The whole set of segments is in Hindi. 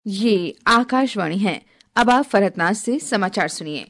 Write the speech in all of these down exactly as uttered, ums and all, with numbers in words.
ये आकाशवाणी है। अब आप फरहतनाज से समाचार सुनिए।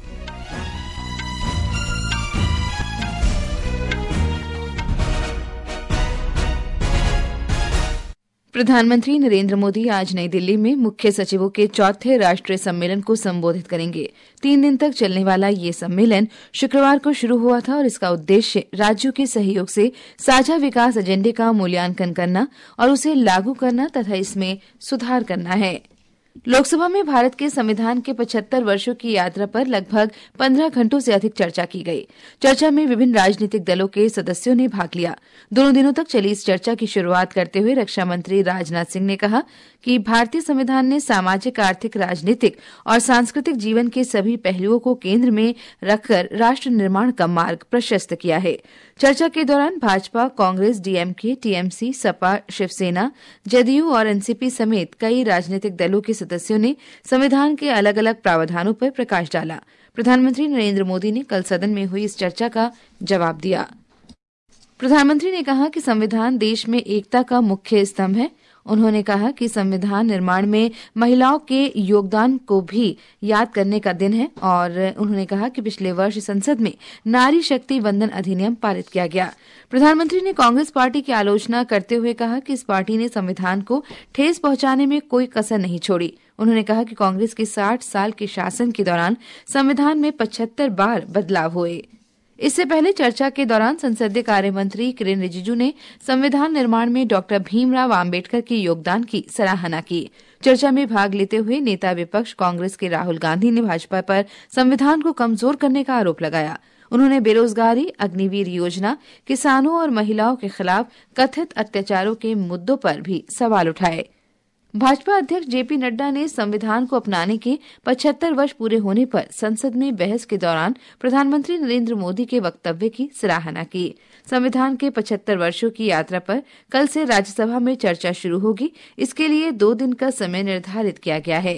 प्रधानमंत्री नरेंद्र मोदी आज नई दिल्ली में मुख्य सचिवों के चौथे राष्ट्रीय सम्मेलन को संबोधित करेंगे। तीन दिन तक चलने वाला ये सम्मेलन शुक्रवार को शुरू हुआ था और इसका उद्देश्य राज्यों के सहयोग से साझा विकास एजेंडे का मूल्यांकन करना और उसे लागू करना तथा इसमें सुधार करना है। लोकसभा में भारत के संविधान के पचहत्तर वर्षों की यात्रा पर लगभग पंद्रह घंटों से अधिक चर्चा की गई। चर्चा में विभिन्न राजनीतिक दलों के सदस्यों ने भाग लिया। दोनों दिनों तक चली इस चर्चा की शुरुआत करते हुए रक्षा मंत्री राजनाथ सिंह ने कहा कि भारतीय संविधान ने सामाजिक, आर्थिक, राजनीतिक और सांस्कृतिक जीवन के सभी पहलुओं को केंद्र में रखकर राष्ट्र निर्माण का मार्ग प्रशस्त किया है। चर्चा के दौरान भाजपा, कांग्रेस, डीएमके, टीएमसी, सपा, शिवसेना, जदयू और एनसीपी समेत कई राजनीतिक दलों के सदस्यों ने संविधान के अलग अलग प्रावधानों पर प्रकाश डाला। प्रधानमंत्री नरेंद्र मोदी ने कल सदन में हुई इस चर्चा का जवाब दिया। प्रधानमंत्री ने कहा कि संविधान देश में एकता का मुख्य स्तंभ है। उन्होंने कहा कि संविधान निर्माण में महिलाओं के योगदान को भी याद करने का दिन है और उन्होंने कहा कि पिछले वर्ष संसद में नारी शक्ति वंदन अधिनियम पारित किया गया। प्रधानमंत्री ने कांग्रेस पार्टी की आलोचना करते हुए कहा कि इस पार्टी ने संविधान को ठेस पहुंचाने में कोई कसर नहीं छोड़ी। उन्होंने कहा कि कांग्रेस के साठ साल के शासन के दौरान संविधान में पचहत्तर बार बदलाव हुए। इससे पहले चर्चा के दौरान संसदीय कार्य मंत्री किरेन रिजिजू ने संविधान निर्माण में डॉक्टर भीमराव आम्बेडकर के योगदान की सराहना की। चर्चा में भाग लेते हुए नेता विपक्ष कांग्रेस के राहुल गांधी ने भाजपा पर संविधान को कमजोर करने का आरोप लगाया। उन्होंने बेरोजगारी, अग्निवीर योजना, किसानों और महिलाओं के खिलाफ कथित अत्याचारों के मुद्दों पर भी सवाल उठाए। भाजपा अध्यक्ष जेपी नड्डा ने संविधान को अपनाने के पचहत्तर वर्ष पूरे होने पर संसद में बहस के दौरान प्रधानमंत्री नरेंद्र मोदी के वक्तव्य की सराहना की। संविधान के पचहत्तर वर्षों की यात्रा पर कल से राज्यसभा में चर्चा शुरू होगी। इसके लिए दो दिन का समय निर्धारित किया गया है।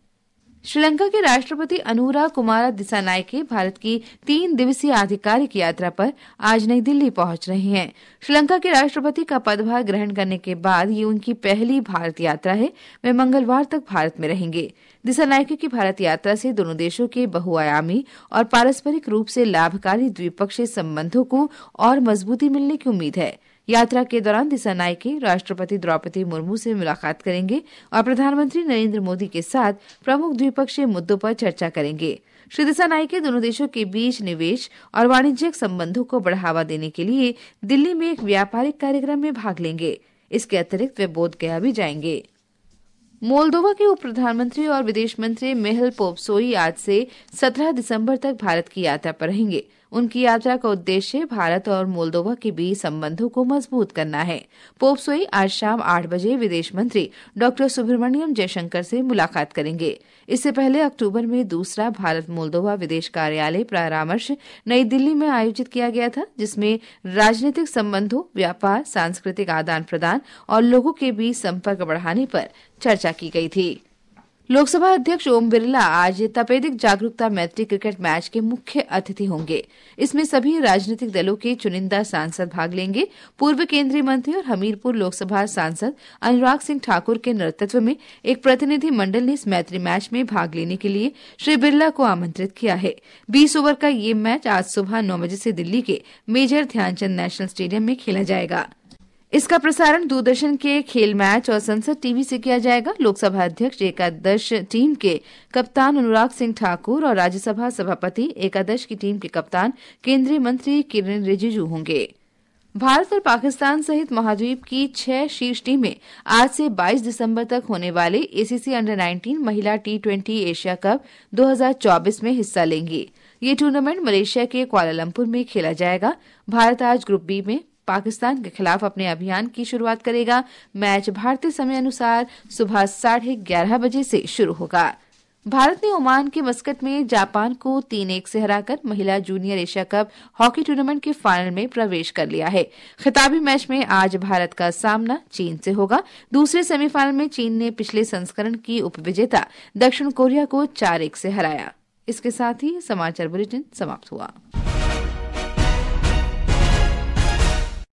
श्रीलंका के राष्ट्रपति अनुरा कुमारा दिसानायके भारत की तीन दिवसीय आधिकारिक यात्रा पर आज नई दिल्ली पहुंच रहे हैं। श्रीलंका के राष्ट्रपति का पदभार ग्रहण करने के बाद ये उनकी पहली भारत यात्रा है। वे मंगलवार तक भारत में रहेंगे। दिसानायके की भारत यात्रा से दोनों देशों के बहुआयामी और पारस्परिक रूप से लाभकारी द्विपक्षीय संबंधों को और मजबूती मिलने की उम्मीद है। यात्रा के दौरान दिसानायके राष्ट्रपति द्रौपदी मुर्मू से मुलाकात करेंगे और प्रधानमंत्री नरेंद्र मोदी के साथ प्रमुख द्विपक्षीय मुद्दों पर चर्चा करेंगे। श्री दिसानायके दोनों देशों के बीच निवेश और वाणिज्यिक संबंधों को बढ़ावा देने के लिए दिल्ली में एक व्यापारिक कार्यक्रम में भाग लेंगे। इसके अतिरिक्त वे बोधगया भी जाएंगे। मोल्दोवा के उप प्रधानमंत्री और विदेश मंत्री मिहाइल पोपसोई आज से सत्रह दिसंबर तक भारत की यात्रा पर रहेंगे। उनकी यात्रा का उद्देश्य भारत और मोल्दोवा के बीच संबंधों को मजबूत करना है। पोपसोई आज शाम आठ बजे विदेश मंत्री डॉक्टर सुब्रमण्यम जयशंकर से मुलाकात करेंगे। इससे पहले अक्टूबर में दूसरा भारत मोल्दोवा विदेश कार्यालय परामर्श नई दिल्ली में आयोजित किया गया था, जिसमें राजनीतिक संबंधों, व्यापार, सांस्कृतिक आदान प्रदान और लोगों के बीच संपर्क बढ़ाने पर चर्चा की गई थी। लोकसभा अध्यक्ष ओम बिरला आज तपेदिक जागरूकता मैत्री क्रिकेट मैच के मुख्य अतिथि होंगे। इसमें सभी राजनीतिक दलों के चुनिंदा सांसद भाग लेंगे। पूर्व केंद्रीय मंत्री और हमीरपुर लोकसभा सांसद अनुराग सिंह ठाकुर के नेतृत्व में एक प्रतिनिधि मंडल ने इस मैत्री मैच में भाग लेने के लिए श्री बिरला को आमंत्रित किया है। बीस ओवर का ये मैच आज सुबह नौ बजे से दिल्ली के मेजर ध्यानचंद नेशनल स्टेडियम में खेला जाएगा। इसका प्रसारण दूरदर्शन के खेल मैच और संसद टीवी से किया जाएगा। लोकसभा अध्यक्ष एकादश टीम के कप्तान अनुराग सिंह ठाकुर और राज्यसभा सभापति एकादश की टीम के कप्तान केंद्रीय मंत्री किरेन रिजिजू होंगे। भारत और पाकिस्तान सहित महाद्वीप की छह शीर्ष टीमें आज से बाईस दिसंबर तक होने वाले एसीसी अंडर नाइनटीन महिला टी ट्वेंटी एशिया कप दो हज़ार चौबीस में हिस्सा लेंगी। ये टूर्नामेंट मलेशिया के कुआलालंपुर में खेला जाएगा। भारत आज ग्रुप बी में पाकिस्तान के खिलाफ अपने अभियान की शुरुआत करेगा। मैच भारतीय समय अनुसार सुबह साढ़े ग्यारह बजे से शुरू होगा। भारत ने ओमान के मस्कट में जापान को तीन एक से हराकर महिला junior Asia cup hockey tournament के फाइनल में प्रवेश कर लिया है। खिताबी मैच में आज भारत का सामना चीन से होगा। दूसरे सेमीफाइनल में चीन ने पिछले संस्करण की उपविजेता दक्षिण कोरिया को चार एक से हराया। इसके साथ ही समाचार बुलेटिन समाप्त हुआ।